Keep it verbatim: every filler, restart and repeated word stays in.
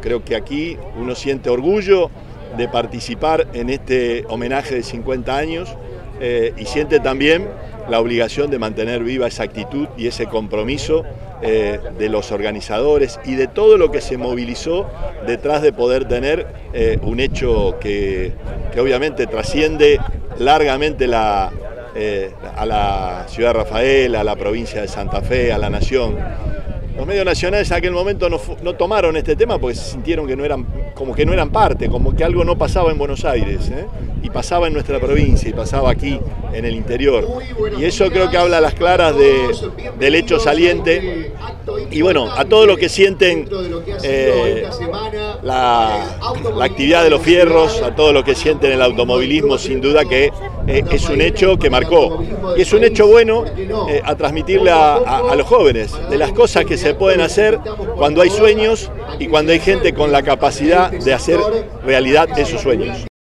Creo que aquí uno siente orgullo de participar en este homenaje de cincuenta años eh, y siente también la obligación de mantener viva esa actitud y ese compromiso eh, de los organizadores y de todo lo que se movilizó detrás de poder tener eh, un hecho que, que obviamente trasciende largamente la, eh, a la ciudad de Rafaela, a la provincia de Santa Fe, a la nación. Los medios nacionales en aquel momento no, no tomaron este tema porque se sintieron que no eran, como que no eran parte, como que algo no pasaba en Buenos Aires, ¿eh? Y pasaba en nuestra provincia y pasaba aquí en el interior. Y eso creo que habla a las claras de, del hecho saliente. Y bueno, a todos los que sienten eh, la, la actividad de los fierros, a todos los que sienten el automovilismo, sin duda que eh, es un hecho que marcó. Y es un hecho bueno eh, a transmitirle a, a, a los jóvenes de las cosas que se pueden hacer cuando hay sueños y cuando hay gente con la capacidad de hacer realidad esos sueños.